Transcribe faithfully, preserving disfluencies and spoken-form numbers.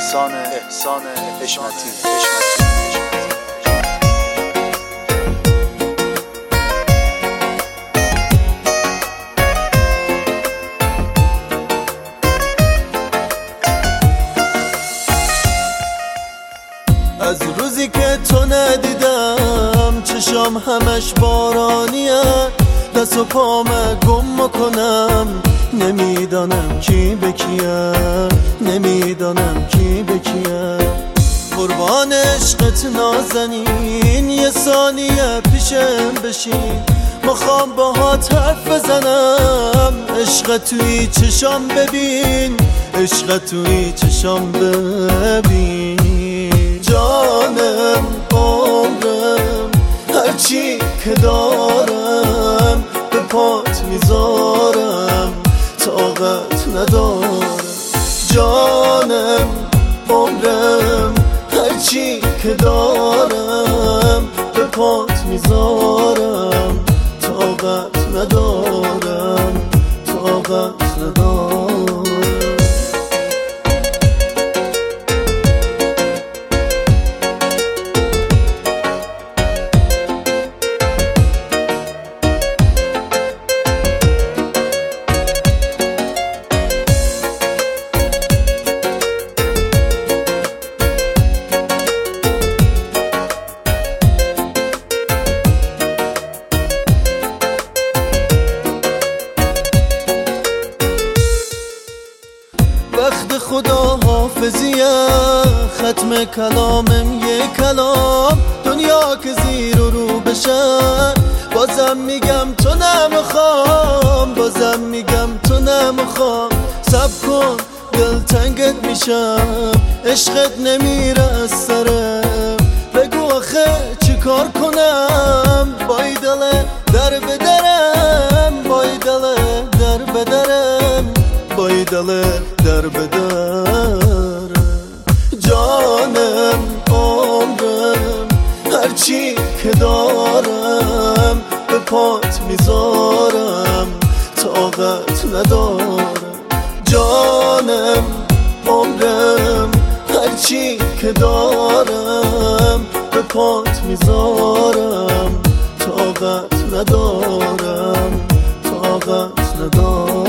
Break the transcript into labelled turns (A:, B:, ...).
A: احسان احسان حشمتی.
B: از روزی که تو ندیدم چشام همش بارانیه، دست و پام گم میکنم، نمیدانم کی به کیه، نمیدانم کی به کیه. قربان عشقت نازنین، یه ثانیه پیشم بشین، میخوام باهات حرف بزنم. عشق توی چشام ببین، عشق توی چشام ببین. جانم عمرم هرچی که دارم به پات میذارم، طاقت ندارم. جانم عمرم هرچی که دارم به پات میذارم، طاقت ندارم، طاقت ندارم. وقت خدا حافظیه، ختم کلامم یه کلام، دنیا که زیر و رو بشه. بازم میگم تو نمیخوام، بازم میگم تو نمیخوام. صبر کن دل تنگت میشم، عشقت نمیره از سرم. بگو آخه چی کار کنم، بای دل در بدرم، بای دل در بدرم، بای دل در بدرم. جانم عمرم هرچی که دارم به پات میذارم، طاقت ندارم. جانم عمرم هرچی که دارم به پات میذارم، طاقت ندارم، طاقت ندارم.